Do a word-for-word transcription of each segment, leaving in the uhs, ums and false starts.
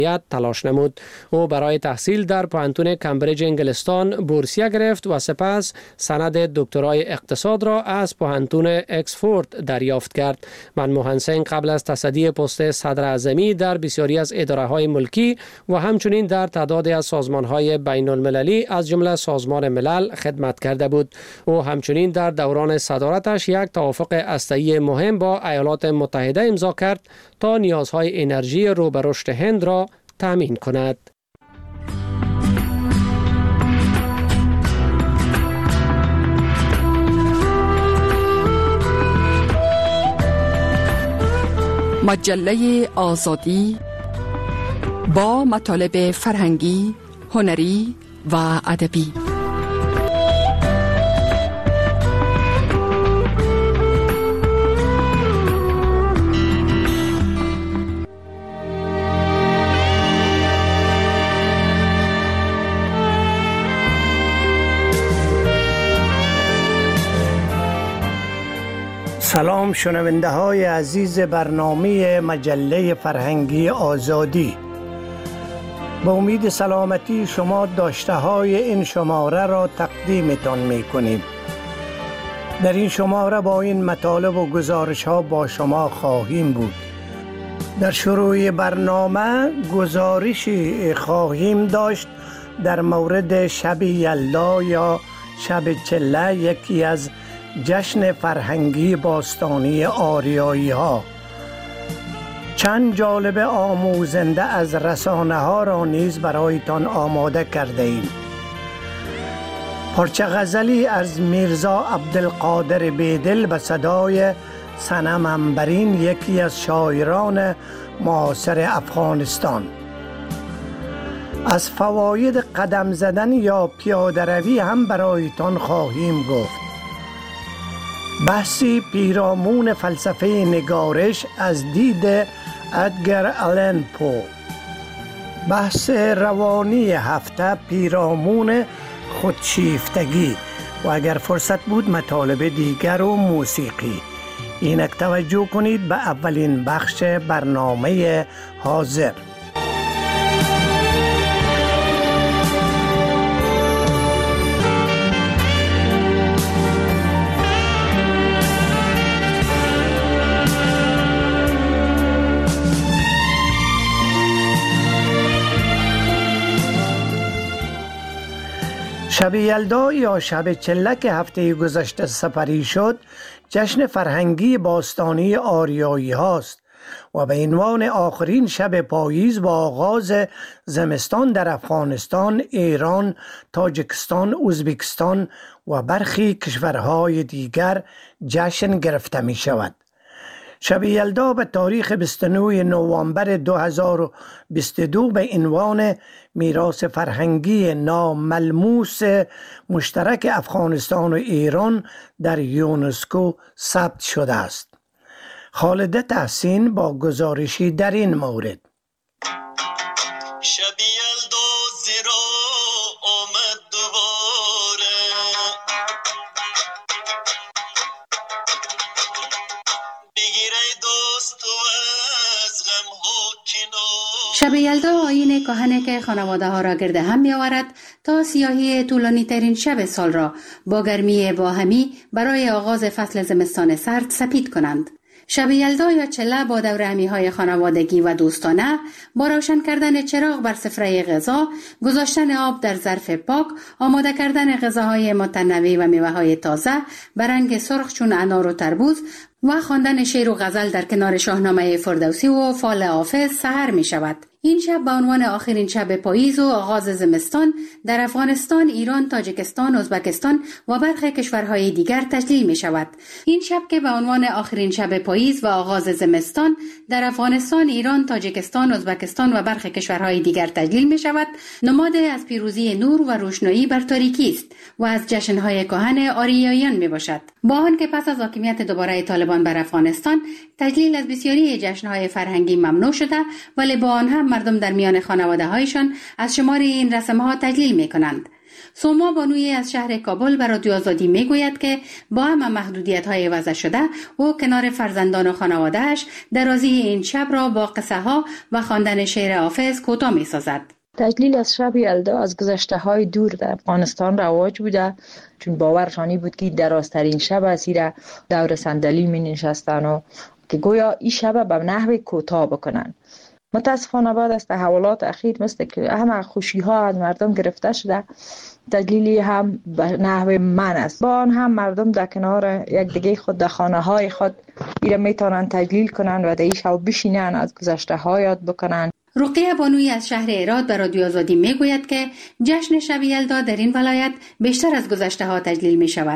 تلاش نمود. او برای تحصیل در پوهنتون کمبریج انگلستان بورسیه گرفت و سپس سند دکترای اقتصاد را از پوهنتون اکسفورد دریافت کرد. منموهن سینگ قبل از تصدی پست صدر اعظمی در بسیاری از اداره‌های ملکی و همچنین در تعدادی از سازمان‌های بین المللی از جمله سازمان ملل خدمت کرده بود. او همچنین در دوران صدارتش یک توافق هسته‌ای مهم با ایالات متحده امضا کرد تا نیازهای انرژی رو به رشد هند را تامین کند. مجله آزادی با مطالب فرهنگی، هنری و ادبی. سلام شنونده های عزیز برنامه مجله فرهنگی آزادی. با امید سلامتی شما داشته های این شماره را تقدیمتان می کنیم. در این شماره با این مطالب و گزارش ها با شما خواهیم بود. در شروع برنامه گزارشی خواهیم داشت در مورد شب یلدا یا شب چله، یکی از جشن فرهنگی باستانی آریایی ها. چند جالب آموزنده از رسانه ها را نیز برایتان آماده کرده ایم. پارچه غزلی از میرزا عبدالقادر بیدل به صدای صنم عنبرین، یکی از شاعران معاصر افغانستان. از فواید قدم زدن یا پیاده روی هم برایتان خواهیم گفت. بحثی پیرامون فلسفه نگارش از دید ادگر آلن پو. بحث روانی هفته پیرامون خودشیفتگی و اگر فرصت بود مطالب دیگر و موسیقی. اینک توجه کنید به اولین بخش برنامه حاضر. شب یلدا یا شب چله که هفته گذشته سپری شد، جشن فرهنگی باستانی آریایی هاست و به عنوان آخرین شب پاییز با آغاز زمستان در افغانستان، ایران، تاجیکستان، ازبکستان و برخی کشورهای دیگر جشن گرفته می شود. شب یلدا به تاریخ بیست و نه نوامبر دو هزار و بیست و دو به عنوان میراث فرهنگی ناملموس مشترک افغانستان و ایران در یونسکو ثبت شده است. خالد تحسین با گزارشی در این مورد. شب یلدا زیرا آمد دوباره، بگیره دوست و از غم ها کنار. شب یلدا آیین کهنه که خانواده ها را گرد هم می آورد تا سیاهی طولانی ترین شب سال را با گرمی باهمی برای آغاز فصل زمستان سرد سپید کنند. شب یلدا یا چله با دورهمی های خانوادگی و دوستانه، با روشن کردن چراغ بر سفره غذا، گذاشتن آب در ظرف پاک، آماده کردن غذاهای متنوع و میوه‌های تازه به رنگ سرخ چون انار و تربوز و خواندن شعر و غزل در کنار شاهنامه فردوسی و فال حافظ سحر می شود. این شب به عنوان آخرین شب پاییز و آغاز زمستان در افغانستان، ایران، تاجیکستان، ازبکستان و برخی کشورهای دیگر تجلیل می شود. این شب که به عنوان آخرین شب پاییز و آغاز زمستان در افغانستان، ایران، تاجیکستان، ازبکستان و برخی کشورهای دیگر تجلیل می شود، نماد از پیروزی نور و روشنایی بر تاریکی است و از جشن‌های کهن آریاییان می باشد. با آنکه پس از حاکمیت دوباره طالبان بر افغانستان تجلیل از بسیاری جشن‌های فرهنگی ممنوع شده، ولی با آن هم مردم در میان خانواده هایشان از شمار این رسم‌ها تجلیل می کنند. سوما بانوی از شهر کابل به رادیو آزادی می گوید که با همه محدودیت های وضع شده او کنار فرزندان و خانوادهش درازی این شب را با قصه ها و خواندن شعر حافظ کوتاه می سازد. تجلیل از شب یلدا از گذشته های دور در افغانستان رواج بوده، چون باورشانی بود که درازترین شب است. ایره دور صندلی می نشستن و که گویا این شب به نحو کوتاه بکنن. متاسفانه بعد از تحولات اخیر مثل که همه خوشی ها از مردم گرفته شده، تجلیلی هم به نحو من است. با آن هم مردم در کنار یک دیگه خود در خانه های خود ایره میتونن تجلیل کنن و در این شب بشینن از گذشته ها یاد بکنن. رقیه بانوی از شهر ایراد به رادیو آزادی می گوید که جشن شب یلدا در این ولایت بیشتر از گذشته ها تجلیل می شود.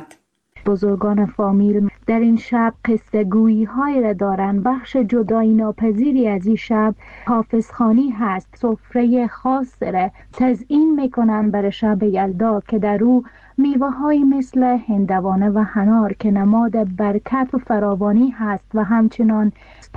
بزرگان فامیل در این شب قصه گویی های را دارند. بخش جدایی ناپذیری از این شب حافظخوانی هست. سفره خاص را تزیین میکنند برای شب یلدا که در او میوه های مثل هندوانه و حنار که نماد برکت و فراوانی هست و همچنان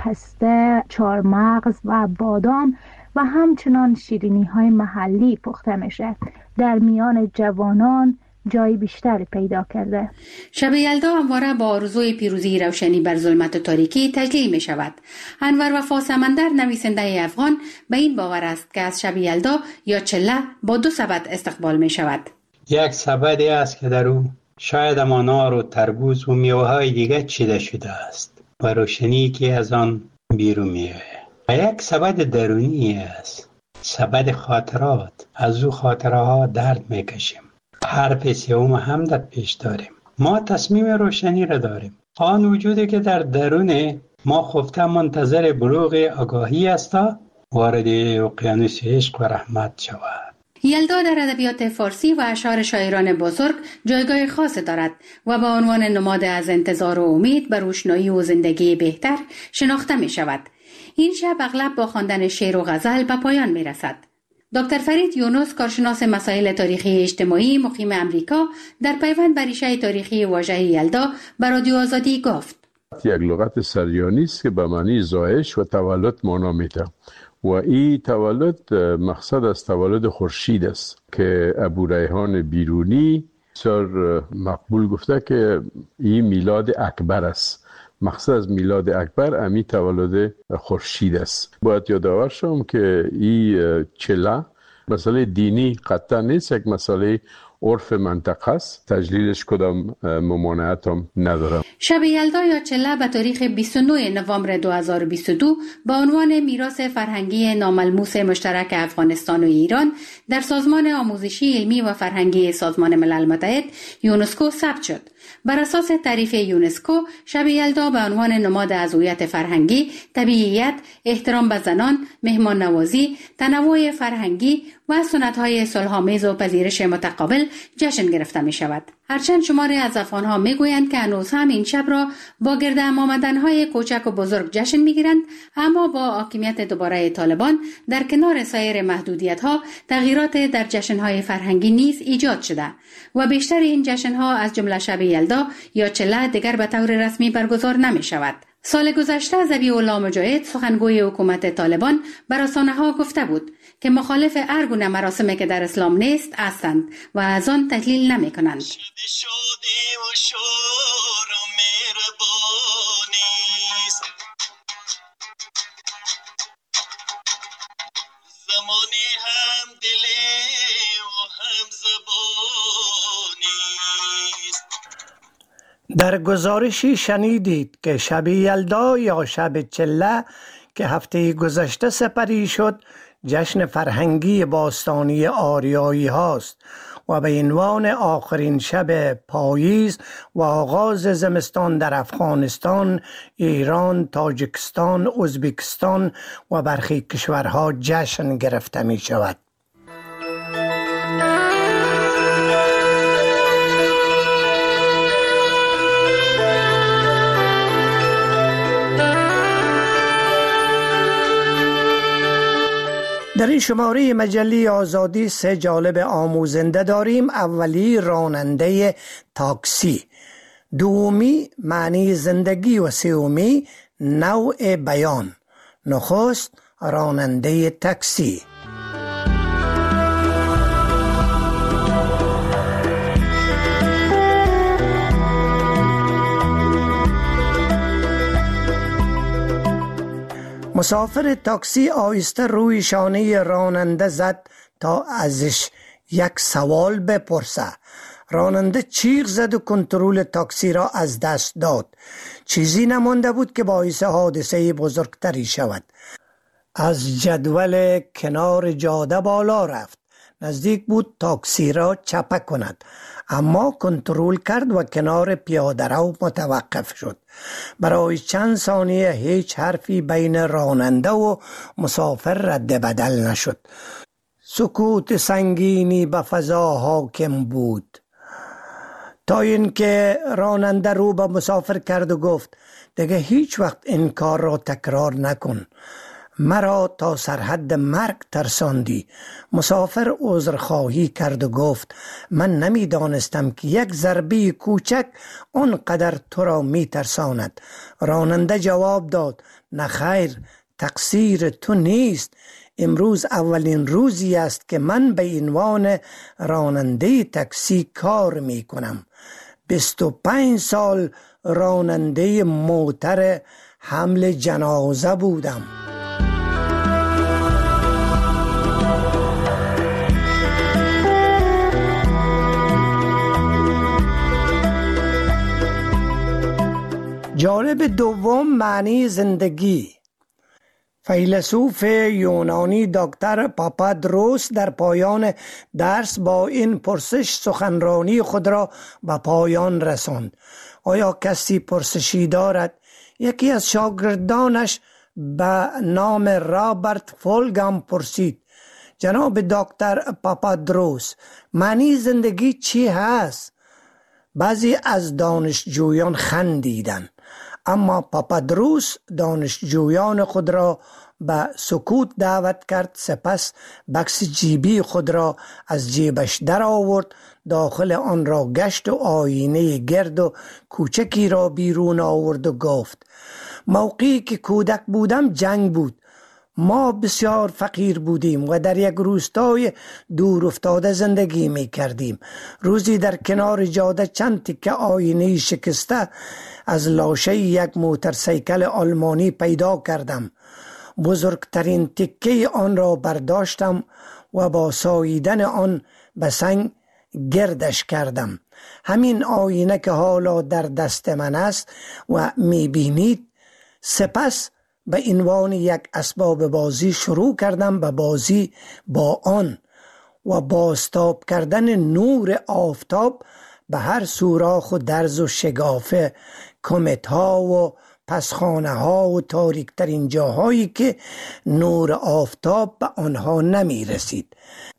پسته، چارمغز و بادام و همچنان شیرینی های محلی پخته میشه. در میان جوانان جای بیشتری پیدا کرده. شب یلدا همواره با آرزوی پیروزی روشنی بر ظلمت و تاریکی تجلیل می شود. انور وفا سمندر نویسنده افغان به این باور است که از شب یلدا یا چله با دو سبد استقبال می شود. یک سبدی است که در او شاید انار و تربوز و میوه های دیگه چیده شده است و روشنی که از آن بیرون می آید. و یک سبد درونی است، سبد خاطرات. از او خاطره ها درد می کشیم. حرف سوم حمدت پیش داریم. ما تصمیم روشنی را داریم. آن وجودی که در درون ما خفته منتظر بلوغ آگاهی است وارد اقیانوس عشق و رحمت شود. یلدا در ادبیات فارسی و اشعار شاعران بزرگ جایگاه خاص دارد و به عنوان نماد از انتظار و امید بر روشنایی و زندگی بهتر شناخته می شود. این شب اغلب با خواندن شعر و غزل به پایان می رسد. دکتر فرید یونس، کارشناس مسائل تاریخی اجتماعی مقیم امریکا، در پیوند بر ریشه تاریخی واژه یلدا به رادیو آزادی گفت: یک لغت سریانی است که به معنی زایش و تولد معنا میده و این تولد مقصد از تولد خورشید است که ابو ریحان بیرونی بسیار مقبول گفته که این میلاد اکبر است. مقصد از میلاد اکبر امی تولد خورشید است. باید یادآور شم که این چله مسئله دینی قطعا نیست، یک مسئله عرف منطقه است. تجلیلش کدام ممانعت هم ندارم. شب یلدا یا چله به تاریخ بیست و نه نوامبر دو هزار و بیست و دو با عنوان میراث فرهنگی ناملموس مشترک افغانستان و ایران در سازمان آموزشی علمی و فرهنگی سازمان ملل متحد یونسکو ثبت شد. بر اساس تعریف یونسکو، شب یلدا به عنوان نماد از هویت فرهنگی، طبیعیت، احترام به زنان، مهمان نوازی، تنوع فرهنگی و سنت‌های صلح‌آمیز و پذیرش متقابل جشن گرفته می شود. هرچند شماری از افغان‌ها می گویند که هنوز هم این شب را با گرد هم آمدن‌های کوچک و بزرگ جشن می گیرند، اما با حاکمیت دوباره طالبان در کنار سایر محدودیت‌ها تغییرات در جشن‌های فرهنگی نیز ایجاد شده و بیشتر این جشن‌ها از جمله شب یلدا یا چله دیگر به طور رسمی برگزار نمی شود. سال گذشته ذبیح الله مجاهد، سخنگوی حکومت طالبان، بر رسانه‌ها گفته بود که مخالف هر گونه مراسمی که در اسلام نیست هستند و از آن تحلیل نمی کنند. زمانی هم دلی و هم زبانی. در گزارشی شنیدید که شب یلدا یا شب چله که هفته گذشته سپری شد جشن فرهنگی باستانی آریایی هاست و به عنوان آخرین شب پاییز و آغاز زمستان در افغانستان، ایران، تاجیکستان، ازبکستان و برخی کشورها جشن گرفته می شود. در این شماره مجله آزادی سه جالب آموزنده داریم. اولی راننده تاکسی، دومی معنی زندگی و سومی نوع بیان. نخست راننده تاکسی. مسافر تاکسی آهسته روی شانه راننده زد تا ازش یک سوال بپرسه. راننده چیغ زد و کنترل تاکسی را از دست داد. چیزی نمانده بود که باعث حادثه بزرگتری شود. از جدول کنار جاده بالا رفت. نزدیک بود تاکسی را چپه کند، اما کنترل کرد و کنار پیاده رو متوقف شد. برای چند ثانیه هیچ حرفی بین راننده و مسافر رد بدل نشد. سکوت سنگینی به فضا حاکم بود تا اینکه راننده رو به مسافر کرد و گفت دیگه هیچ وقت این کار را تکرار نکن. مرا تا سرحد مرگ ترساندی. مسافر عذرخواهی کرد و گفت من نمی دانستم که یک ضربه کوچک آنقدر تو را می ترساند. راننده جواب داد نه خیر، تقصیر تو نیست. امروز اولین روزی است که من به عنوان راننده تاکسی کار می کنم. بیست و پنج سال راننده موتر حمل جنازه بودم. جالب دوم، معنی زندگی. فیلسوف یونانی دکتر پاپادروس در پایان درس با این پرسش سخنرانی خود را به پایان رساند. آیا کسی پرسشی دارد؟ یکی از شاگردانش به نام رابرت فولگام پرسید جناب دکتر پاپادروس، معنی زندگی چی هست؟ بعضی از دانشجویان خندیدند، اما پاپادروس دانشجویان خود را به سکوت دعوت کرد. سپس بکس جیبی خود را از جیبش در آورد، داخل آن را گشت و آینه گرد و کوچکی را بیرون آورد و گفت موقعی که کودک بودم جنگ بود. ما بسیار فقیر بودیم و در یک روستای دور افتاده زندگی می کردیم. روزی در کنار جاده چند تکه آینه شکسته از لاشه یک موتورسیکل آلمانی پیدا کردم. بزرگترین تکه آن را برداشتم و با ساییدن آن به سنگ گردش کردم. همین آینه که حالا در دست من است و می بینید. سپس به عنوان یک اسباب بازی شروع کردم به بازی با آن و بازتاب کردن نور آفتاب به هر سوراخ و درز و شگافه، کمت ها و پسخانه ها و تاریک ترین جاهایی که نور آفتاب به آنها نمی رسید.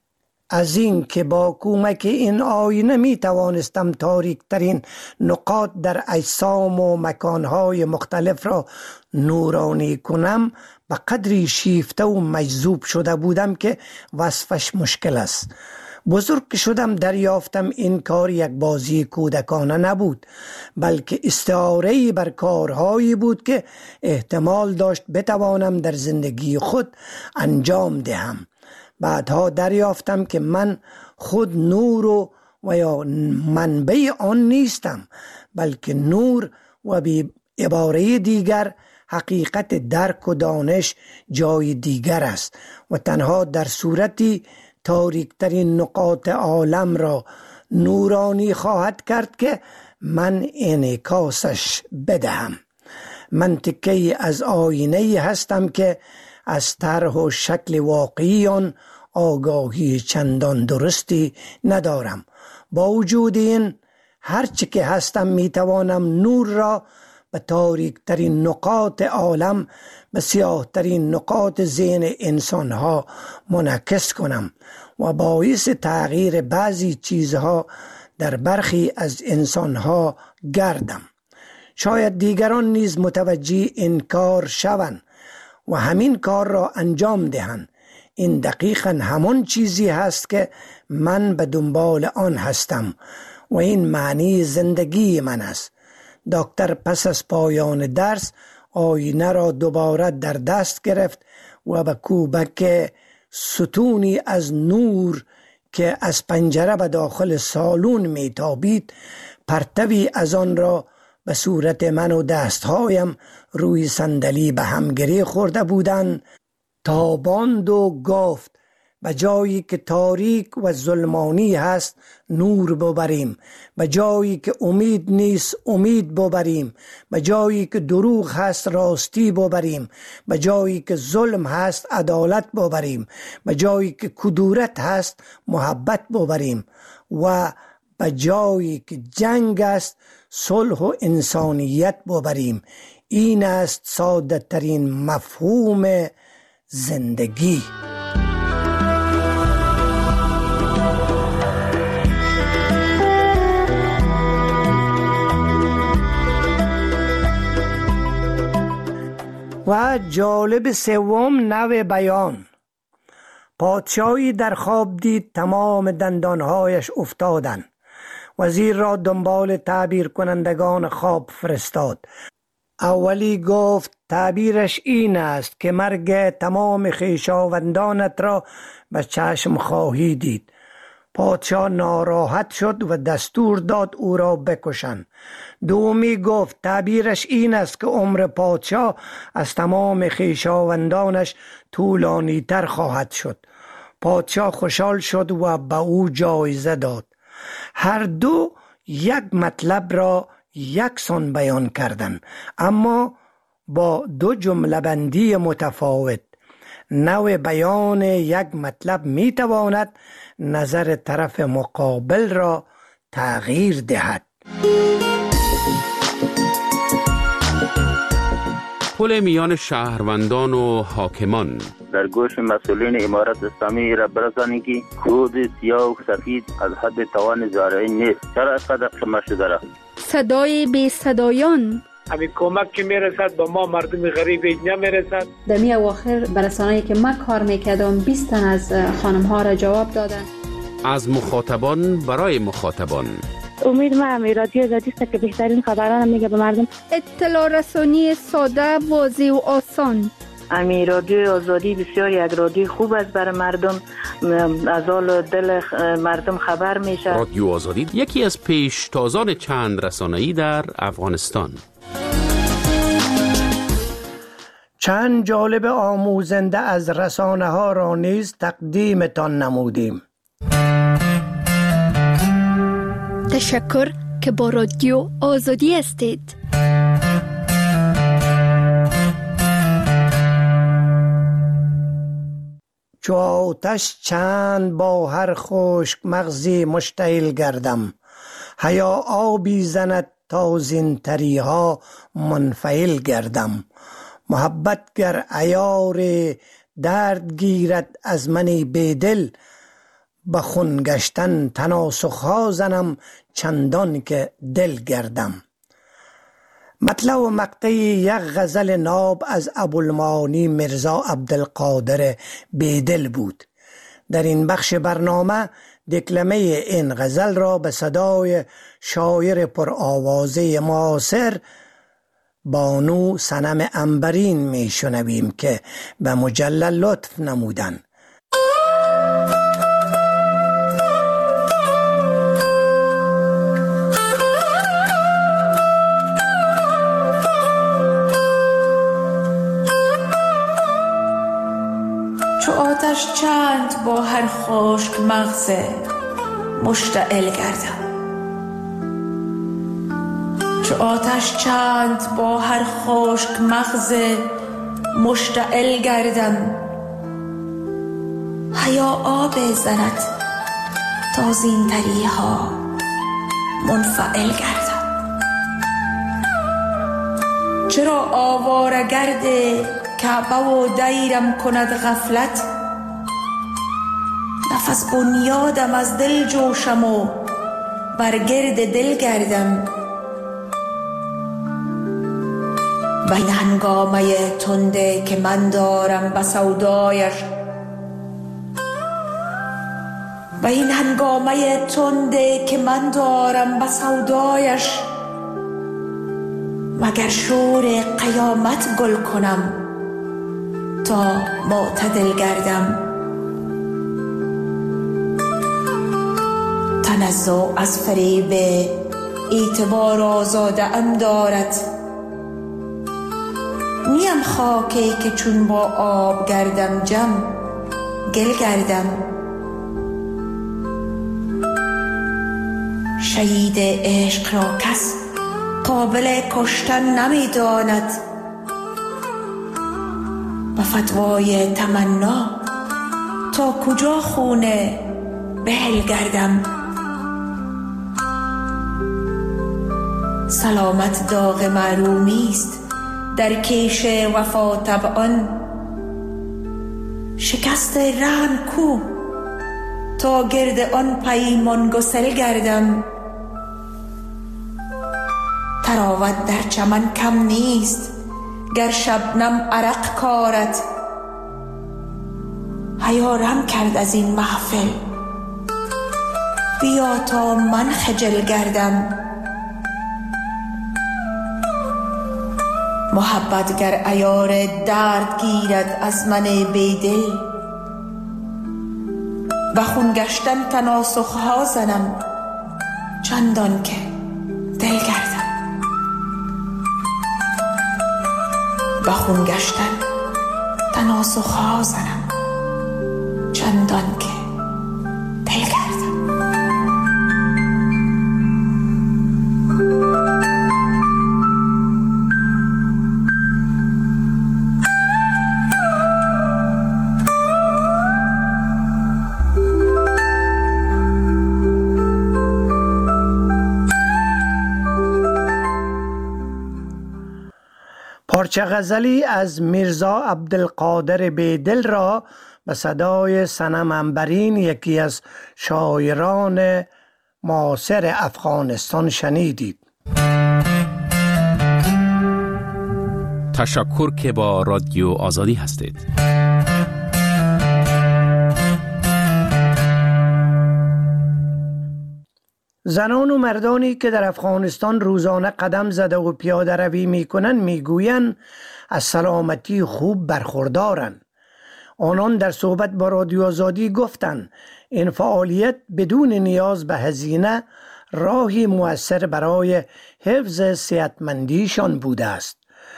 از این که با کمک این آینه می توانستم تاریک ترین نقاط در اجسام و مکانهای مختلف را نورانی کنم، به قدری شیفته و مجذوب شده بودم که وصفش مشکل است. بزرگ که شدم دریافتم این کار یک بازی کودکانه نبود، بلکه استعاره‌ای بر کارهایی بود که احتمال داشت بتوانم در زندگی خود انجام دهم. بعدها دریافتم که من خود نور و, و یا منبع آن نیستم، بلکه نور و به عباره دیگر حقیقت درک و دانش جای دیگر است و تنها در صورتی تاریکترین نقاط عالم را نورانی خواهد کرد که من انعکاسش بدهم. من تکه‌ای از آینه هستم که از طرح و شکل واقعی آن آگاهی چندان درستی ندارم. با وجود این هرچه که هستم میتوانم نور را به تاریک ترین نقاط عالم، به سیاه ترین نقاط ذهن انسان ها منعکس کنم و باعث تغییر بعضی چیزها در برخی از انسان ها گردم. شاید دیگران نیز متوجه این کار شوند و همین کار را انجام دهند. این دقیقاً همان چیزی هست که من به دنبال آن هستم و این معنی زندگی من است. دکتر پس از پایان درس آینه را دوباره در دست گرفت و به کوبک ستونی از نور که از پنجره به داخل سالن میتابید پرتوی از آن را به به صورت من و دستهایم روی صندلی به هم گره خورده بودند تا باند و گفت به جایی که تاریک و ظلمانی هست نور ببریم، به جایی که امید نیست امید ببریم، به جایی که دروغ هست راستی ببریم، به جایی که ظلم هست عدالت ببریم، به جایی که کدورت هست محبت ببریم و به جایی که جنگ است صلح و انسانیت ببریم. این است ساده ترین مفهوم زندگی. و جالب سوم نوع بیان. پادشاهی در خواب دید تمام دندانهایش افتادند. وزیر را دنبال تعبیر کنندگان خواب فرستاد. اولی گفت تعبیرش این است که مرگ تمام خویشاوندانت را به چشم خواهی دید. پادشاه ناراحت شد و دستور داد او را بکشند. دومی گفت تعبیرش این است که عمر پادشاه از تمام خویشاوندانش طولانی تر خواهد شد. پادشاه خوشحال شد و به او جایزه داد. هر دو یک مطلب را یکسان بیان کردند، اما با دو جمله بندی متفاوت. نوع بیان یک مطلب می تواند نظر طرف مقابل را تغییر دهد. پل میان شهروندان و حاکمان. در گوش مسئولین امارت اسلامی را برسانید که کود سیاه و سفید از حد توان زارعی نیست. چرا صدق شما شده را؟ صدای بی صدایان. همین کمک که میرسد به ما مردم غریب اینجا میرسد. در می اواخر برسانه‌ای که من کار میکردم بیست تن از خانم ها را جواب دادن. از مخاطبان برای مخاطبان. امید ما هم رادیو آزادی است که بهترین خبران میگه به مردم. اطلاع رسانی ساده، واضح و آسان. امی رادیو آزادی بسیار یک رادیو خوب است برای مردم، از حال دل مردم خبر میشه. رادیو آزادی یکی از پیشتازان چند رسانه‌ای در افغانستان. چند جالب آموزنده از رسانه ها را نیز تقدیمتان نمودیم. تشکر که با رادیو آزادی هستید. چو آتش چند با هر خشک مغزی مشتعل گردم، حیا آبی زند تا زین تریها منفعل گردم. محبت گر عیار درد گیرد از منی بیدل، به خون گشتن تناسخها زنم چندان که دل گردم. مطلع و مقطع یک غزل ناب از ابوالمعانی مرزا عبدالقادر بیدل بود. در این بخش برنامه دکلمه این غزل را به صدای شاعر پرآوازه معاصر بانو صنم عنبرین می شنویم که به مجله لطف نمودند. چو آتش چند با هر خشک مغز مشتعل گردم، چو آتش چند با هر خشک مغز مشتعل گردم. حیا آب زند تا زین تریها منفعل گردم. چرا آواره گرد کعبه و دیرم کند غفلت، نفس بنیادم از دل جوشم و بر گرد دل گردم. و این هنگامه تنده که من دارم به سودایش، و این هنگامه تنده که من دارم به سودایش، مگر شور قیامت گل کنم تا معتدل گردم. تنزع از فریب اعتبار آزاده ام دارد. نیم خاکی که چون با آب گردم جم گل گردم. شهید عشق را کس قابل کشتن نمی داند. با فتوای تمنا تا کجا خونه بهل گردم. سلامت داغ معرومی است در کیش وفا طبعان. شکست رحم کو تا گرد آن پیمان گسل گردم. تراوت در چمن کم نیست گر شبنم عرق کارد. حیارم کرد از این محفل بیا تا من خجل گردم. محبت گر عیار درد گیرد از من بیدل، و خون گشتن تناسخ ها زنم چندان که دل گردم. و خون گشتن تناسخ ها زنم چندان که دل گردم. پارچه غزلی از میرزا عبدالقادر بیدل را به صدای صنم عنبرین، یکی از شاعران معاصر افغانستان شنیدید. تشکر که با رادیو آزادی هستید. زنان و مردانی که در افغانستان روزانه قدم زده و پیاده روی می کنند می گویند از سلامتی خوب برخوردارند. آنان در صحبت با رادیو آزادی گفتند این فعالیت بدون نیاز به هزینه راهی مؤثر برای حفظ صحتمندیشان بوده است.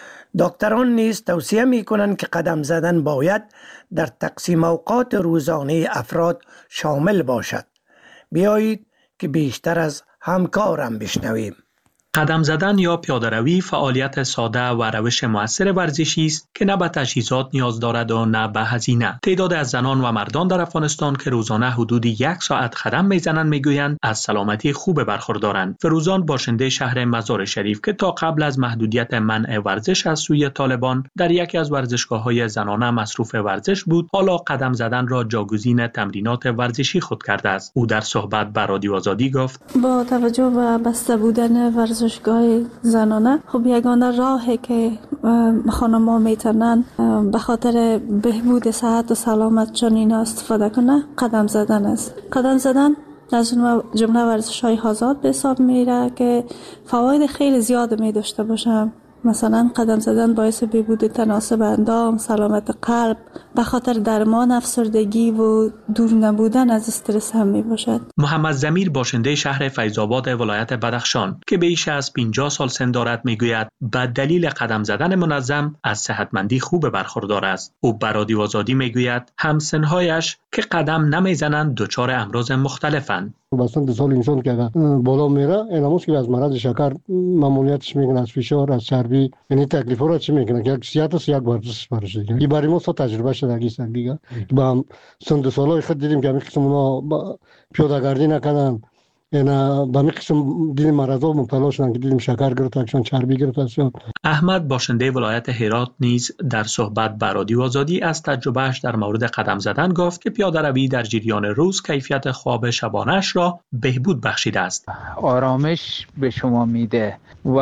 دکتران نیز توصیه می کنند که قدم زدن باید در تقسیم اوقات روزانه افراد شامل باشد. بیایید که بیشتر از همکارم بشنویم. قدم زدن یا پیاده‌روی فعالیت ساده و روش مؤثر ورزشی است که نه به تجهیزات نیاز دارد و نه به هزینه. تعداد از زنان و مردان در افغانستان که روزانه حدود یک ساعت قدم میزنند میگویند از سلامتی خوب برخوردارند. فروزان باشنده شهر مزار شریف که تا قبل از محدودیت منع ورزش از سوی طالبان در یکی از ورزشگاه‌های زنانه مصروف ورزش بود، حالا قدم زدن را جاگزین تمرینات ورزشی خود کرده است. او در صحبت با رادیو آزادی گفت: با توجه به بسته بودن ورزشگاه زنانه، خب یگانه راهی که خانم‌ها میتونن به خاطر بهبود صحت و سلامت جنین استفاده کنه قدم زدن است. قدم زدن از جمله ورزش‌های آزاد به حساب میره که فواید خیلی زیاد می داشته باشه. مثلا قدم زدن باعث بهبود تناسب اندام، سلامت قلب، به خاطر درمان افسردگی و دور نبودن از استرس هم می باشد. محمد ضمیر باشنده شهر فیض‌آباد ولایت بدخشان که بیش از پنجاه سال سن دارد میگوید به دلیل قدم زدن منظم از صحتمندی خوب برخوردار است. او به رادیو آزادی میگوید همسن‌هایش که قدم نمیزنند دچار امراض مختلفند. بسنت سال انسان که بالا میره اینموس که از مرض شکر ممنوعیتش میکنه، از فشار، از چربی، یعنی تکلیفا را چی میکنه که صحت است یک ورزش برش دیگه. این برای ما سو تجربه شده دیگه دیگه با سن سالای خود دیدیم که همین قسم اونا پیاده‌گردی نکنن، اینا با همین قسم دیدیم مرضا مبتلا شدن که دیدیم شکر گرفتن، چربی گرفتن. احمد باشنده ولایت هرات نیز در صحبت با رادیو آزادی از تجربهش در مورد قدم زدن گفت که پیاده‌روی در جریان روز کیفیت خواب شبانه‌اش را بهبود بخشیده است. آرامش به شما میده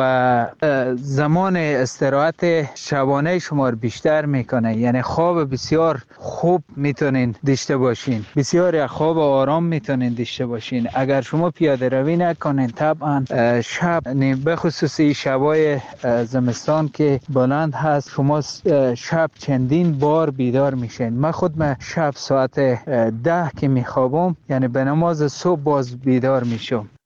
و زمان استراحت شبانه شما رو بیشتر میکنه، یعنی خواب بسیار خوب میتونین داشته باشین، بسیار خواب آرام میتونین داشته باشین. اگر شما پیاده روی نکنین طبعا شب، به خصوص شبای زمستان که بلند هست، شما شب چندین بار بیدار میشین. من خود من شب ساعت ده که میخوابم، یعنی به نماز صبح باز بیدار میشم.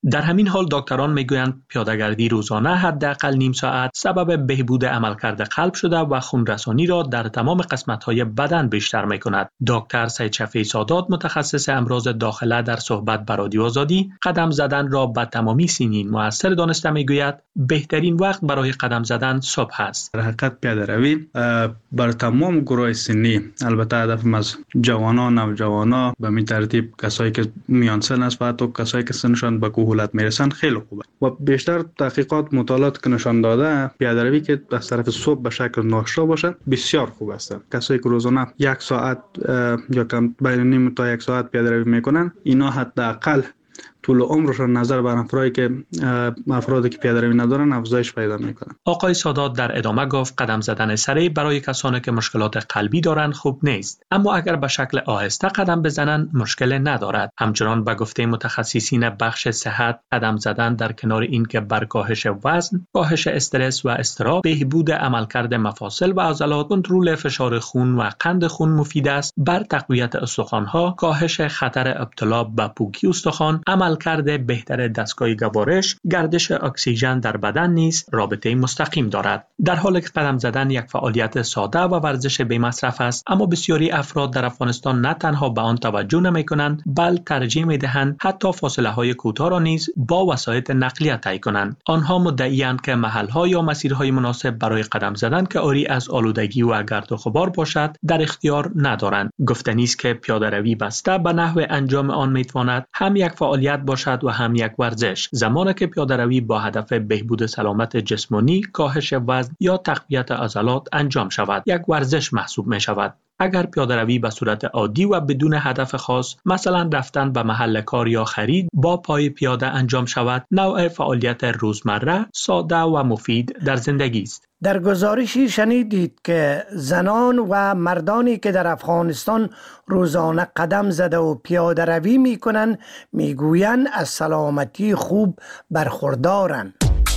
در همین حال دکتران میگویند پیاده‌گردی روزانه حداقل نیم ساعت سبب بهبود عملکرد قلب شده و خون رسانی را در تمام قسمت‌های بدن بیشتر می‌کند. دکتر سید شفیع سادات متخصص امراض داخله در صحبت با رادیو آزادی قدم زدن را به تمامی سنین مؤثر دانسته میگوید بهترین وقت برای قدم زدن صبح است. در حقیقت پیاده روی بر تمام گروه سنی، البته هدف از جوانان، نوجوانان به می ترتیب کسایی که میان سن است و حتی کسایی که سنشان به کهولت میرسند خیلی خوبه و بیشتر تحقیقات مطالعات که نشان داده پیاده روی که از طرف صبح به شکل ناشتا باشد بسیار خوب است. کسایی که روزانه یک ساعت یا کم بین نیم تا یک ساعت پیاده روی میکنن اینا حداقل طول عمرشان نظر بر افرادی که افرادی که پیاده روی ندارن افزایش پیدا میکنن. آقای سادات در ادامه گفت قدم زدن سریع برای کسانی که مشکلات قلبی دارند خوب نیست، اما اگر به شکل آهسته قدم بزنند مشکل ندارد. همچنان به گفته متخصصین بخش صحت قدم زدن در کنار این که بر کاهش وزن، کاهش استرس و اضطراب، بهبود عملکرد مفاصل و عضلات، کنترل فشار خون و قند خون مفید است. بر تقویت استخوان‌ها، کاهش خطر ابتلا به پوکی استخوان، عملکرد بهتر دستگاه گوارش، گردش اکسیژن در بدن نیز رابطه مستقیم دارد. در حالی که قدم زدن یک فعالیت ساده و ورزش بی مصرف است، اما بسیاری افراد در افغانستان نه تنها به آن توجه نمی‌کنند، بل ترجیح می‌دهند حتی فاصله‌های کوتاه را نیز با وسایل نقلیه طی کنند. آنها مدعی‌اند که محل‌ها یا مسیرهای مناسب برای قدم زدن که عاری از آلودگی و گرد و غبار باشد در اختیار ندارند. گفتنی است که پیاده‌روی بسته به نحو انجام آن می‌تواند هم یک فعالیت باشد و هم یک ورزش. زمانی که پیاده‌روی با هدف بهبود سلامت جسمانی، کاهش وزن یا تقویت عضلات انجام شود، یک ورزش محسوب می شود. اگر پیاده‌روی به صورت عادی و بدون هدف خاص، مثلا رفتن به محل کار یا خرید، با پای پیاده انجام شود، نوع فعالیت روزمره، ساده و مفید در زندگی است. در گزارشی شنیدید که زنان و مردانی که در افغانستان روزانه قدم زده و پیاده روی می کنند می گویند از سلامتی خوب برخوردارند.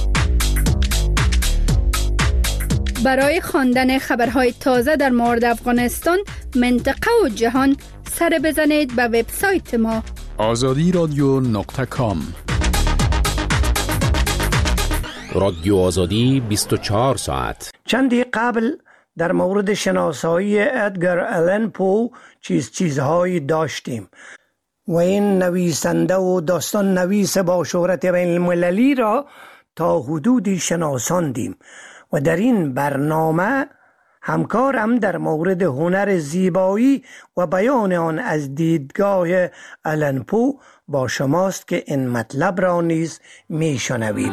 برای خواندن خبرهای تازه در مورد افغانستان، منطقه و جهان سر بزنید به وبسایت ما آزادی رادیو نقطه کام. رادیو آزادی بیست و چهار ساعت. چندی قبل در مورد شناسایی ادگر آلن پو چیز چیزهایی داشتیم و این نویسنده و داستان نویس با شهرت بین المللی را تا حدودی شناساندیم و در این برنامه همکارم در مورد هنر زیبایی و بیان آن از دیدگاه آلن پو با شماست که این مطلب را نیز میشنویم.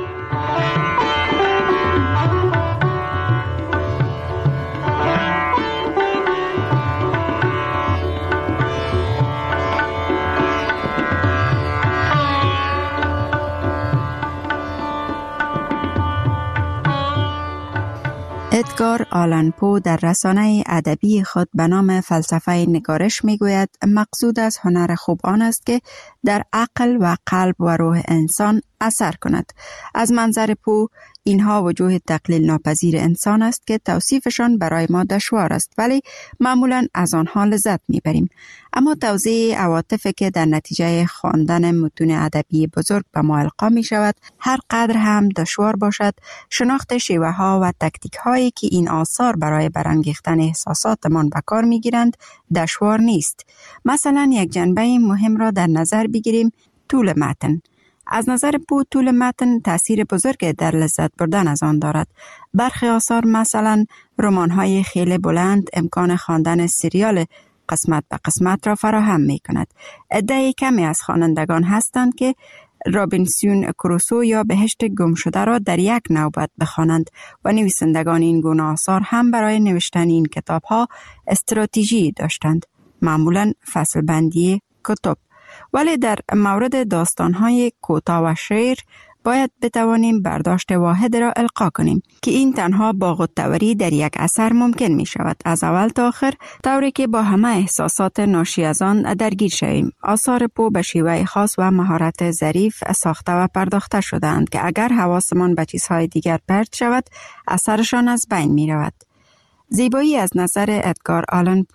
ادگار آلن پو در رسانه ادبی خود به نام فلسفه نگارش میگوید مقصود از هنر خوب آن است که در عقل و قلب و روح انسان اثر کند. از منظر پو اینها وجوه تقلیل ناپذیر انسان است که توصیفشان برای ما دشوار است، ولی معمولا از آنها لذت میبریم. اما توضیح عواطفی که در نتیجه خواندن متون ادبی بزرگ به ما القا می شود، هر قدر هم دشوار باشد، شناخت شیوه ها و تکتیک هایی که این آثار برای برانگیختن احساساتمان به کار می گیرند دشوار نیست. مثلا یک جنبه مهم را در نظر بگیریم، طول متن. از نظر پو طول متن تأثیر بزرگ در لذت بردن از آن دارد. برخی آثار مثلا رمان‌های خیلی بلند امکان خواندن سریال قسمت به قسمت را فراهم می کند. عده کمی از خوانندگان هستند که رابینسون کروسو یا بهشت گم شده را در یک نوبت بخوانند و نویسندگان این گونه آثار هم برای نوشتن این کتاب‌ها استراتژی داشتند، معمولاً فصل بندی کتب. ولی در مورد داستان‌های کوتاه و شعر باید بتوانیم برداشت واحد را القا کنیم که این تنها با غوطه‌وری در یک اثر ممکن می شود، از اول تا آخر، طوری که با همه احساسات ناشی از آن درگیر شویم. آثار پو به شیوه خاص و مهارت ظریف ساخته و پرداخته شده‌اند که اگر حواسمان به چیزهای دیگر پرت شود، اثرشان از بین می رود. زیبایی از نظر ادگار آلن پو.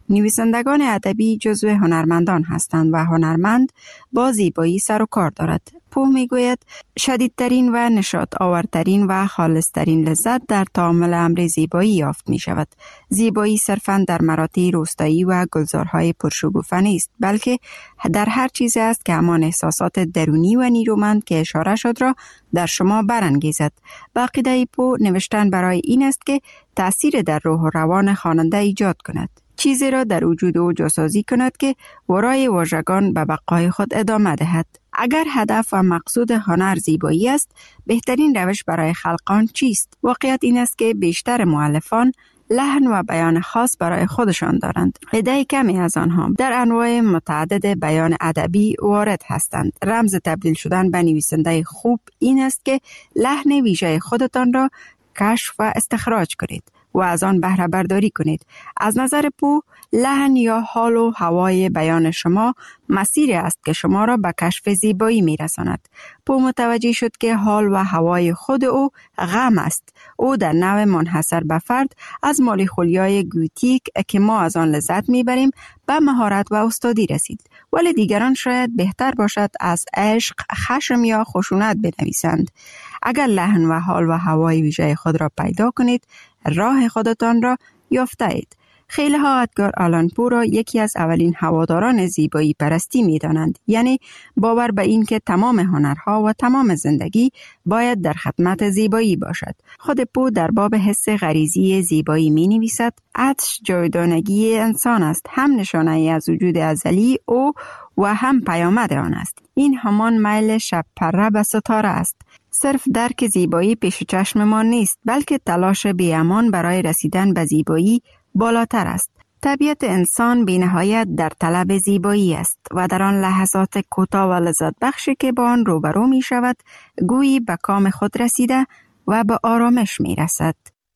نویسندگان ادبی جزو هنرمندان هستند و هنرمند با زیبایی سر و کار دارد. پو میگوید شدیدترین و نشاط آورترین و خالصترین لذت در تعامل امر زیبایی یافت می شود. زیبایی صرفاً در مراتع روستایی و گلزارهای پرشکوفه نیست، بلکه در هر چیزی است که همان احساسات درونی و نیرومند که اشاره شد را در شما برانگیزد. با عقیده پو نوشتن برای این است که تأثیر در روح و روان خواننده ایجاد کند. چیزی را در وجود او جاسازی کند که ورای واژگان به بقای خود ادامه دهد. اگر هدف و مقصود هنر زیبایی است، بهترین روش برای خلقان چیست؟ واقعیت این است که بیشتر مؤلفان لحن و بیان خاص برای خودشان دارند. عده کمی از آنها در انواع متعدد بیان ادبی وارد هستند. رمز تبدیل شدن به نویسنده خوب این است که لحن ویژه خودتان را کشف و استخراج کنید و از آن بهره برداری کنید. از نظر پو، لحن یا حال و هوای بیان شما مسیری است که شما را به کشف زیبایی می رساند. پو متوجه شد که حال و هوای خود او غم است. او در نوع منحصر به فرد از مالیخولیای گوتیک که ما از آن لذت می بریم به مهارت و استادی رسید. ولی دیگران شاید بهتر باشد از عشق، خشم یا خشونت بنویسند. اگر لحن و حال و هوای ویژه خود را پیدا کنید، راه خودتان را یافته اید. خیلی ها ادگار آلان پو را یکی از اولین هواداران زیبایی پرستی می دانند، یعنی باور به این که تمام هنرها و تمام زندگی باید در خدمت زیبایی باشد. خود پو در باب حس غریزی زیبایی می نویسد: عطش جاودانگی انسان است، هم نشانه ای از وجود ازلی او و هم پیامد آن است. این همان میل شب پره به ستاره است. صرف درک زیبایی پیش چشم ما نیست، بلکه تلاش بی‌امان برای رسیدن به زیبایی بالاتر است. طبیعت انسان بی نهایت در طلب زیبایی است و در آن لحظات کوتاه و لذت بخشی که با آن روبرو می شود، گویی به کام خود رسیده و به آرامش می رسد.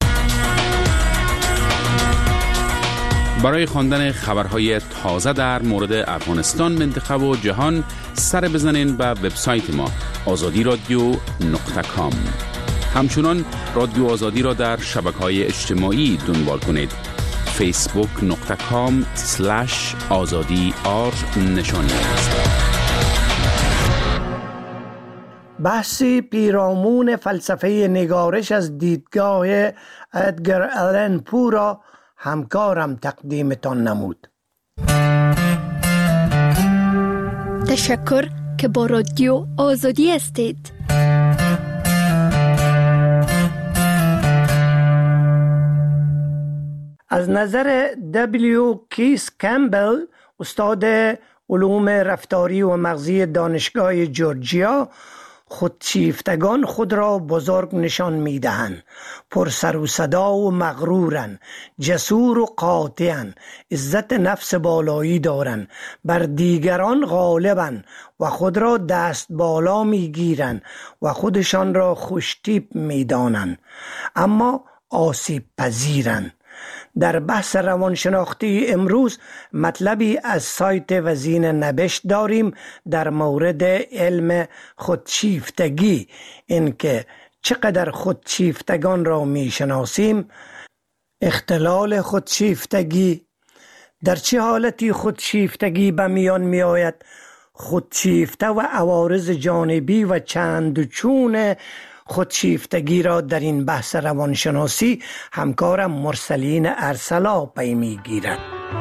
برای خواندن خبرهای تازه در مورد افغانستان، منطقه و جهان سر بزنین به وبسایت ما آزادی رادیو نقطه کام. همچنان رادیو آزادی را در شبکه‌های اجتماعی دنبال کنید: فیسبوک نقطه کام سلش آزادی آر نشانی است. بحثی پیرامون فلسفه نگارش از دیدگاه ادگر آلن پو را همکارم تقدیمتان نمود. تشکر که با رادیو آزادی هستید. از نظر دبلیو کیس کمبل، استاد علوم رفتاری و مغزی دانشگاه جورجیا، خودشیفتگان خود را بزرگ نشان می دهند، پر سر و صدا و مغرورن، جسور و قاطعن، عزت نفس بالایی دارن، بر دیگران غالبن و خود را دست بالا می گیرن و خودشان را خوشتیپ می دانن، اما آسیب پذیرن. در بحث روانشناختی امروز مطلبی از سایت وزین نبشت داریم در مورد علم خودشیفتگی، اینکه چقدر خودشیفتگان را می شناسیم، اختلال خودشیفتگی، در چه حالتی خودشیفتگی به میان می آید، خودشیفته و عوارض جانبی و چند چون خودشیفتگی را در این بحث روانشناسی همکارم مرسلین ارسلا پی می گیرد.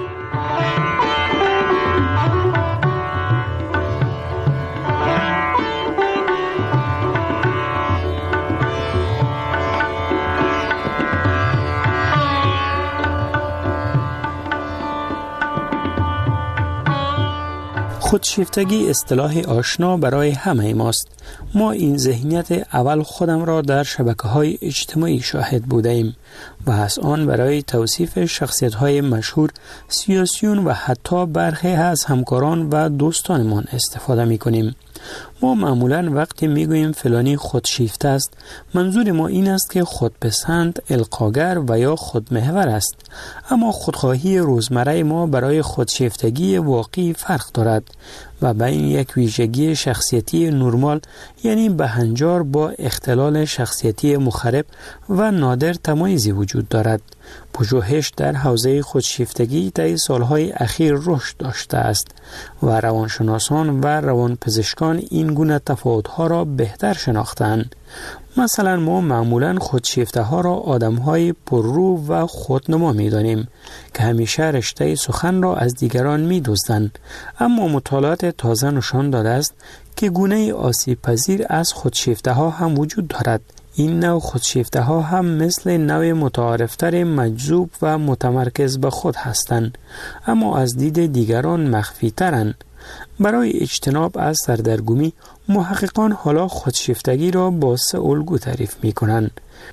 خودشیفتگی اصطلاح آشنا برای همه ماست. ما این ذهنیت اول خودم را در شبکه‌های اجتماعی شاهد بوده ایم و از آن برای توصیف شخصیت‌های مشهور، سیاسیون و حتی برخی از همکاران و دوستانمان استفاده می‌کنیم. ما معمولاً وقتی میگوییم فلانی خودشیفته است، منظور ما این است که خودپسند، القاگر و یا خودمحور است. اما خودخواهی روزمره ما برای خودشیفتگی واقعی فرق دارد و بین یک ویژگی شخصیتی نرمال یعنی بهنجار با اختلال شخصیتی مخرب و نادر تمایزی وجود دارد. پژوهش در حوزه خودشیفتگی طی سالهای اخیر رشد داشته است و روانشناسان و روانپزشکان این گونه تفاوت‌ها را بهتر شناختند. مثلا ما معمولا خودشیفته ها را آدم های پررو و خودنما می دانیم که همیشه رشته سخن را از دیگران می دزدند، اما مطالعات تازه نشان داده است که گونه آسیب پذیر از خودشیفته ها هم وجود دارد. این نوع خودشیفته ها هم مثل نوع متعارفتر مجذوب و متمرکز به خود هستند، اما از دید دیگران مخفی ترند. برای اجتناب از سردرگمی، محققان حالا خودشیفتگی را با سه الگو تعریف می کنند: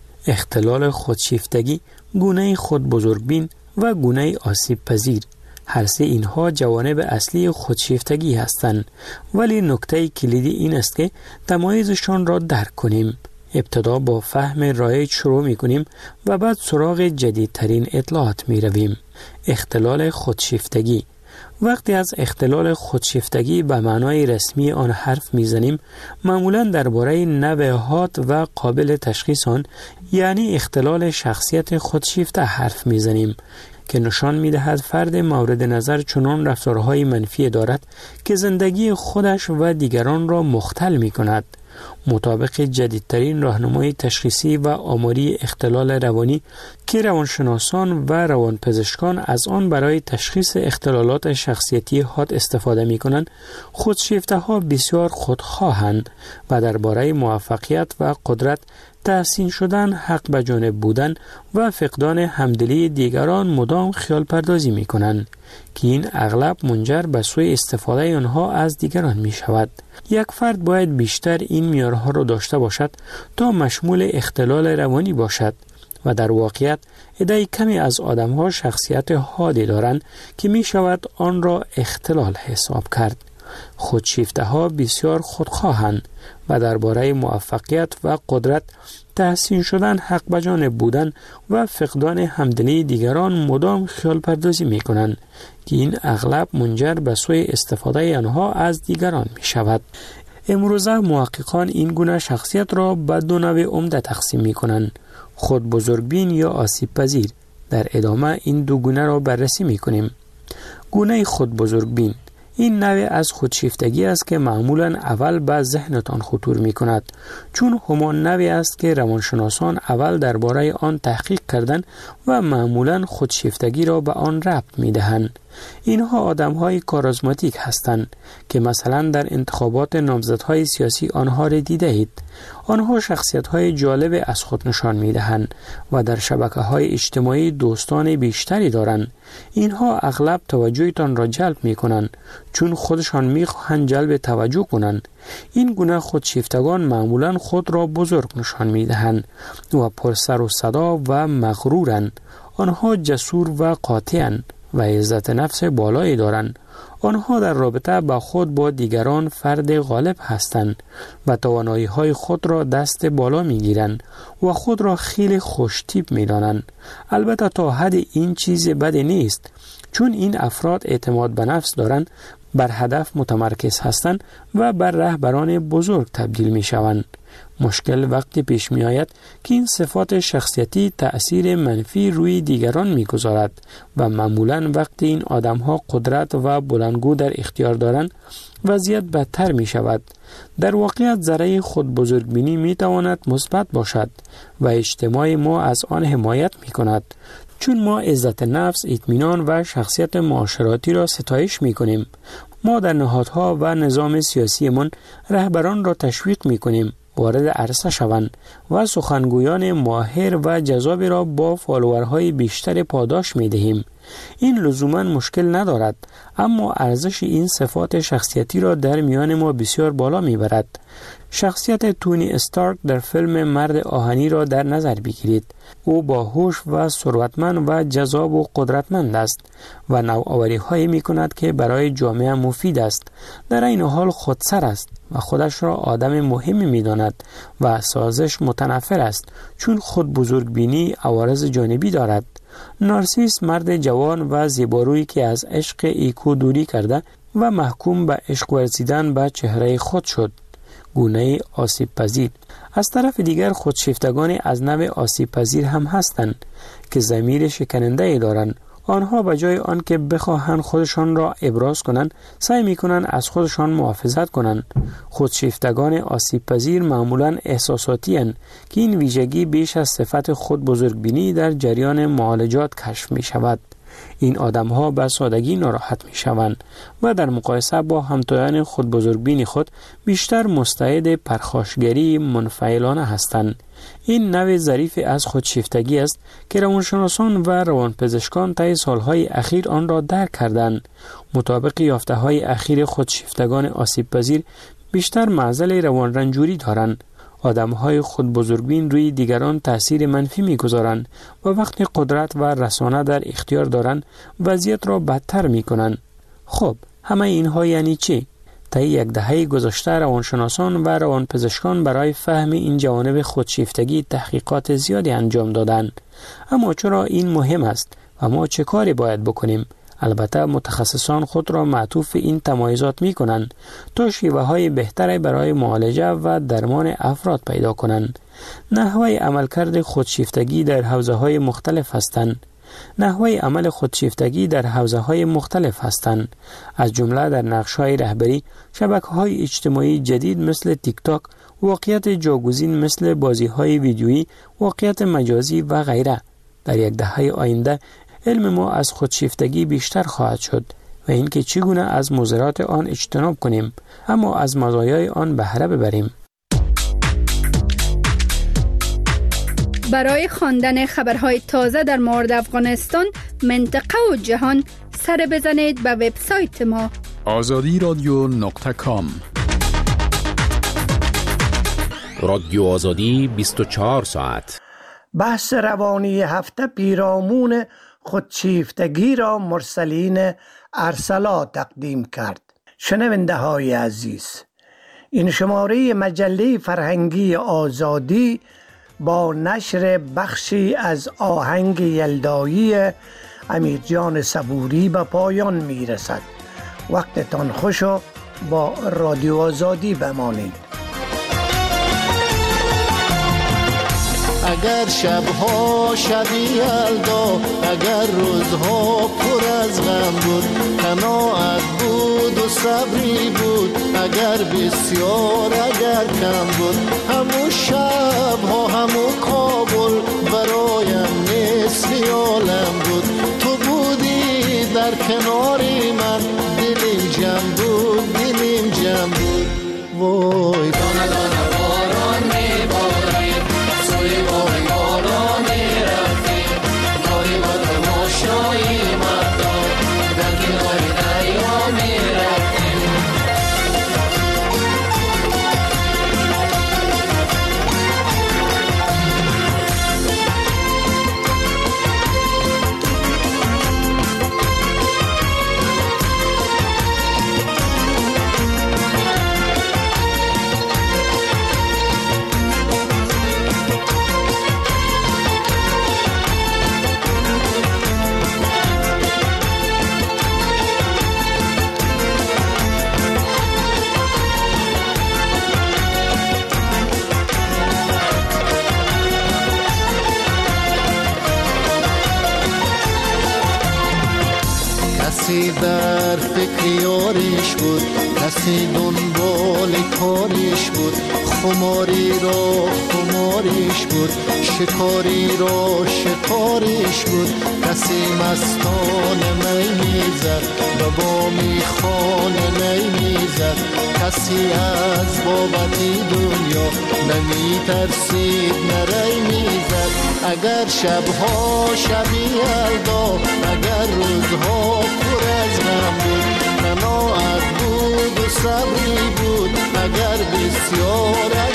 اختلال خودشیفتگی، گونه خود بزرگبین و گونه آسیب پذیر. هر سه اینها جوانب اصلی خودشیفتگی هستند، ولی نکته کلیدی این است که تمایزشان را درک کنیم. ابتدا با فهم رایج شروع می کنیم و بعد سراغ جدیدترین اطلاعات می رویم. اختلال خودشیفتگی. وقتی از اختلال خودشیفتگی به معنای رسمی آن حرف میزنیم، معمولاً درباره نوع‌هات و قابل تشخیص آن، یعنی اختلال شخصیت خودشیفته حرف میزنیم که نشان میدهد فرد مورد نظر چنان رفتارهای منفی دارد که زندگی خودش و دیگران را مختل می کند. مطابق جدیدترین راهنمای تشخیصی و آماری اختلال روانی که روانشناسان و روانپزشکان از آن برای تشخیص اختلالات شخصیتی حاد استفاده می کنند، خودشیفته ها بسیار خودخواهند و درباره موفقیت و قدرت، تحسین شدن، حق به جانب بودن و فقدان همدلی دیگران مدام خیال پردازی می کنند که این اغلب منجر به سوء استفاده آنها از دیگران می شود. یک فرد باید بیشتر این معیارها را داشته باشد تا مشمول اختلال روانی باشد و در واقعیت عده کمی از آدمها شخصیت حادی دارند که می شود آن را اختلال حساب کرد. خودشیفته ها بسیار خودخواهند و درباره موفقیت و قدرت، تحسین شدن، حق به جانب بودن و فقدان همدلی دیگران مدام خیال پردازی می کنند که این اغلب منجر به سوء استفاده آنها از دیگران می شود. امروزه محققان این گونه شخصیت را به دو نوع عمده تقسیم می کنند: خود بزرگبین یا آسیب پذیر. در ادامه این دو گونه را بررسی می کنیم. گونه خود بزرگبین، این نوع از خودشیفتگی است که معمولاً اول به ذهنتان خطور می کند، چون همان نوعی است که روانشناسان اول درباره آن تحقیق کردند و معمولاً خودشیفتگی را به آن ربط می دهند. اینها آدم‌های کاریزماتیک هستند که مثلا در انتخابات نامزدهای سیاسی آنها را دیده اید. آنها شخصیت‌های جالب از خود نشان می‌دهند و در شبکه‌های اجتماعی دوستان بیشتری دارند. اینها اغلب توجهتان را جلب می‌کنند چون خودشان می‌خواهند جلب توجه کنند. این گونه خودشیفتگان معمولاً خود را بزرگ نشان می‌دهند و پرسر و صدا و مغرورند. آنها جسور و قاطعند و عزت نفس بالایی دارند. آنها در رابطه با خود با دیگران فرد غالب هستند و توانایی‌های خود را دست بالا می‌گیرند و خود را خیلی خوش‌تیپ می‌دانند. البته تا حد این چیز بدی نیست، چون این افراد اعتماد به نفس دارند، بر هدف متمرکز هستند و بر رهبران بزرگ تبدیل می‌شوند. مشکل وقتی پیش می آید که این صفات شخصیتی تأثیر منفی روی دیگران می گذارد و معمولاً وقتی این آدم ها قدرت و بلندگو در اختیار دارند وضعیت بدتر می شود. در واقعیت ذره خود بزرگبینی می تواند مثبت باشد و اجتماع ما از آن حمایت می کند، چون ما عزت نفس، اطمینان و شخصیت معاشراتی را ستایش می کنیم. ما در نهادها و نظام سیاسی من رهبران را تشویق می کنیم وارد عرصه شوند و سخنگویان ماهر و جذابی را با فالوورهای بیشتر پاداش می دهیم. این لزوما مشکل ندارد، اما ارزش این صفات شخصیتی را در میان ما بسیار بالا می برد. شخصیت تونی استارک در فیلم مرد آهنی را در نظر بگیرید. او باهوش و ثروتمند و جذاب و قدرتمند است و نوآوری هایی می کند که برای جامعه مفید است. در این حال خودسر است و خودش را آدم مهمی می داند و سازش متنفر است، چون خود بزرگبینی عوارض جانبی دارد. نارسیس مرد جوان و زیبارویی که از عشق ایکو دوری کرده و محکوم به عشق ورزیدن به چهره خود شد. گونه آسیب پذیر. از طرف دیگر خودشیفتگان از نوع آسیب پذیر هم هستند که ضمیر شکننده دارند. آنها به جای آن که بخواهند خودشان را ابراز کنند، سعی می‌کنند از خودشان محافظت کنند. خودشیفتگان آسیب پذیر معمولاً احساساتی اند که این ویژگی بیش از صفت خود بزرگبینی در جریان معالجات کشف می شود. این آدم‌ها به سادگی ناراحت می‌شوند و در مقایسه با همتایان خود بزرگبین خود بیشتر مستعد پرخاشگری منفعلانه هستند. این نوع ظریف از خودشیفتگی است که روانشناسان و روانپزشکان طی سالهای اخیر آن را درک کردند. مطابق یافته‌های اخیر خودشیفتگان آسیب پذیر بیشتر معضل روان رنجوری دارند. آدم‌های خود بزرگبین روی دیگران تأثیر منفی می‌گذارند و وقتی قدرت و رسانه در اختیار دارند وضعیت را بدتر می‌کنند. خب همه اینها یعنی چی؟ طی یک دهه گذشته روانشناسان و روانپزشکان برای فهم این جوانب خودشیفتگی تحقیقات زیادی انجام دادند. اما چرا این مهم است و ما چه کاری باید بکنیم؟ البته متخصصان خود را معطوف این تمایزات می کنند تا شیوه های بهتری برای معالجه و درمان افراد پیدا کنند. نحوه عملکرد خودشیفتگی در حوزه های مختلف هستند. نحوه عمل خودشیفتگی در حوزه های مختلف هستند. از جمله در نقش های رهبری، شبکه های اجتماعی جدید مثل تیک تاک، واقعیت جاگزین مثل بازی های ویدیویی، واقعیت مجازی و غیره. در یک دهه آینده علم ما از خودشیفتگی بیشتر خواهد شد و اینکه چگونه از مضرات آن اجتناب کنیم اما از مزایای آن بهره ببریم. برای خواندن خبرهای تازه در مورد افغانستان، منطقه و جهان سر بزنید به وبسایت ما آزادی رادیو نقطه کام. رادیو آزادی بیست و چهار ساعت. بحث روانی هفته پیرامون خودشیفتگی را مرسلین ارسلا تقدیم کرد. شنونده های عزیز، این شماره مجله فرهنگی آزادی با نشر بخشی از آهنگ یلدایی امیرجان صبوری به پایان می رسد. وقتتان خوش و با رادیو آزادی بمانید. اگر شبها شبی یلدا، اگر روزها پر از غم بود، قناعت بود و صبری بود، اگر بسیار اگر کم بود، همون شبها همون کابل برایم مثل عالم بود. تو بودی در کناری من، دلیم جمع بود دلیم جمع بود. وای دانه دانه باران میبارید، سوی بای بالا میرفتیم، ناری با تماشایی مردم در کنار دریا میرفتیم. کسی در فکر یاریش بود، کسی دنبال کاریش بود، خماری را خماریش بود، شکاری را شکاریش بود. کسی مستان می میزد، به بامی خانه نی میزد، کسی از بابتی دنیا نمی ترسید نری میزد. اگر شبها شبی یلدا، اگر روزها پر از غم بود، قناعت بود و صبری بود، اگر بسیار